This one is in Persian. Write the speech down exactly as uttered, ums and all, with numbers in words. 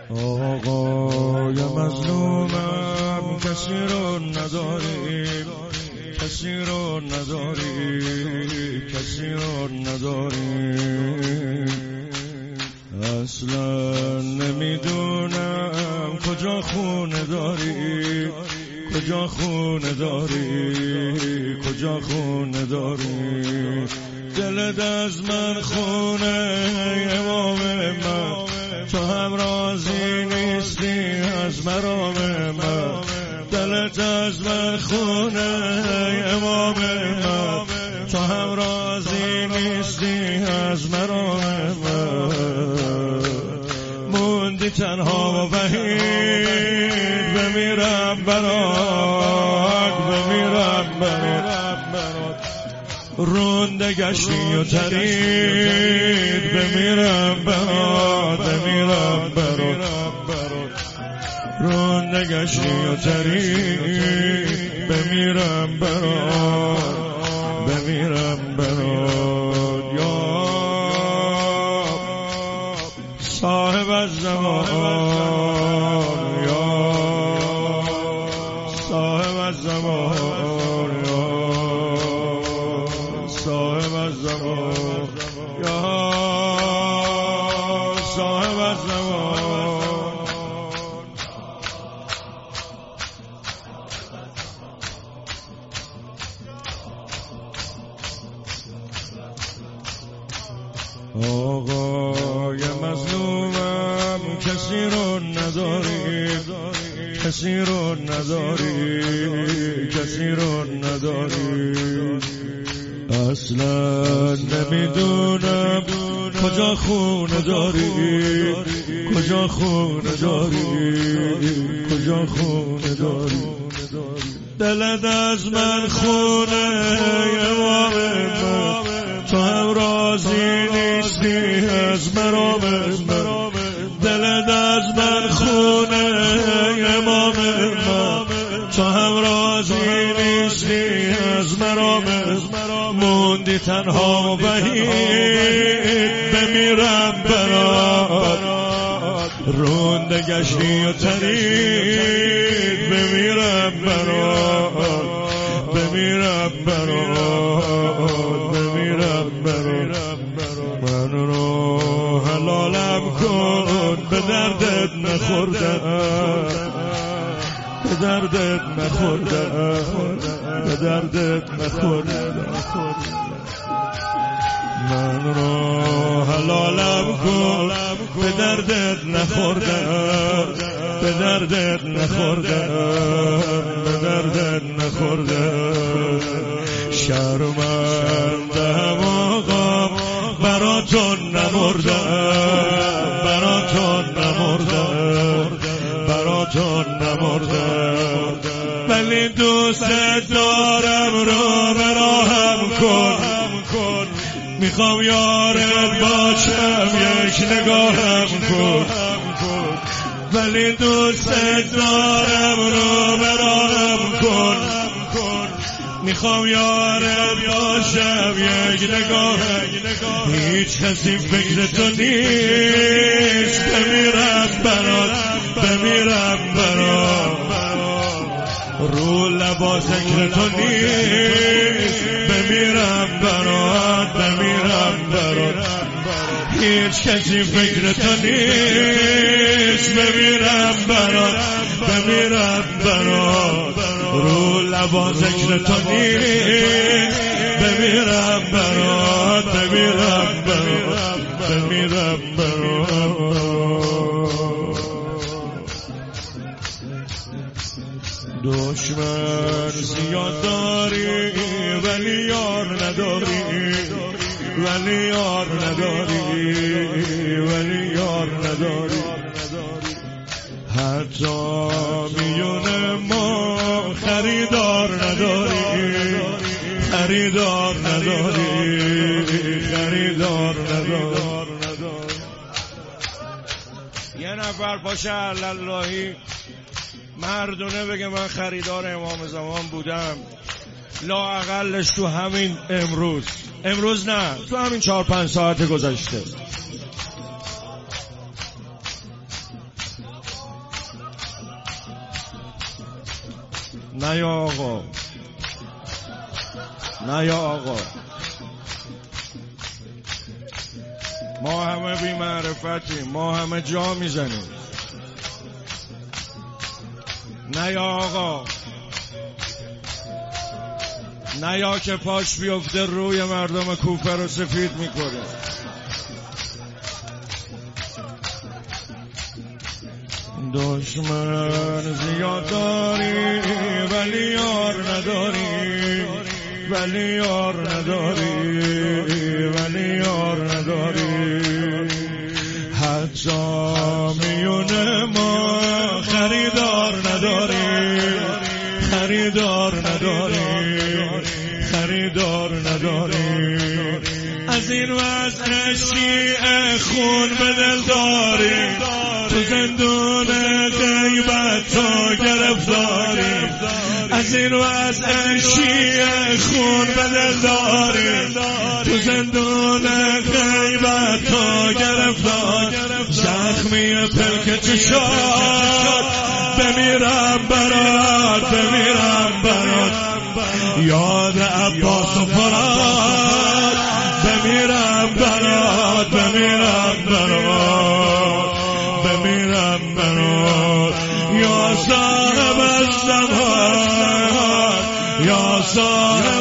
آقای مظلومم کسی رو نداری، کسی رو نداری، کسی رو نداری. اصلا نمیدونم کجا خونه داری، کجا خونه داری، کجا خونه داری. دلت از من خونه امام من، تو هم راضی نیستی از مرام من. دلت از من خونه امام من، تو هم راضی نیستی از مرام من. موندی تنها و وحید، بمیرم برات، بمیرم برات. رونده گشتی و ترید، بمیرم برات، بمیرم برات. رونده گشتی و ترید، بمیرم برات، بمیرم برات. یا صاحب الزمان، یا صاحب الزمان، یا صاحب الزمان، یا صاحب الزمان. آقای مظلومم کسی رو نداری، کسی رو نداری، کسی رو نداری. اصلا نمیدونم کجا خونه داری، کجا خونه داری، کجا خونه داری. دلت از من خونه امام من، تو هم راضی نیستی از مرام من. دلت از من خونه امام من، تو هم راضی نیستی از مرام من. موندی تنها و وحید، بمیرم برات. رونده گشتی و ترید، بمیرم برات، بمیرم برات، بمیرم برات. من رو حلالم کن، به دردت نخوردم، به دردت نخوردم، به دردت نخوردم. من رو حلالم کن، به دردت نخوردم، به دردت نخوردم، به دردت نخوردم. شرمندم آقا براتون نمردم، براتون نمردم، براتون نمردم. ولی دوست دارم، رو به راهم کن. میخوام یارت باشم، یک نگاهم کن. ولی دوست دارم، رو به راهم کن. میخوام یارت باشم، یک نگاهم. هیچ کسی فکر تو نیست، بمیرم برات، بمیرم برات. رو لبا ذکر تو نیست، بمیرم برات، بمیرم برات. هیچ کسی فکر تو نیست، بمیرم برات، بمیرم برات. رو لبا ذکر تو نیست، بمیرم برات، بمیرم برات، بمیرم برات. دشمن زیاد داری ولی یار نداری، ولی یار نداری، ولی یار نداری. حتی میون ما خریدار نداری، خریدار نداری، خریدار نداری. یه نفر باشه اللهی مردونه بگه من خریدار امام زمان بودم، لااقلش تو همین امروز، امروز نه، تو همین چهار پنج ساعت گذشته. نه یا آقا، نه یا آقا، ما همه بی معرفتیم، ما همه جا میزنیم. نه یا آقا، نه یا که پاش بیفته روی مردم کوفه رو سفید میکنه. دشمن زیاد داری ولی یار نداری، ولی یار نداری، ولی یار نداری. حتی میون ما خریدار نداری، خریدار نداری، خریدار نداری. از این وضع شیعه خون به دل داری، تو زندون غیبت تو گرفتاری. از این وضع شیعه خون به دل داری، تو زندون غیبت تو گرفتاری. زخمی پلک چشات بمیرم برات، بمیرم برات. یاد عباس و فرات بمیرم برات، بمیرم برات، بمیرم برات. یا صاحب الزمان، یا صاحب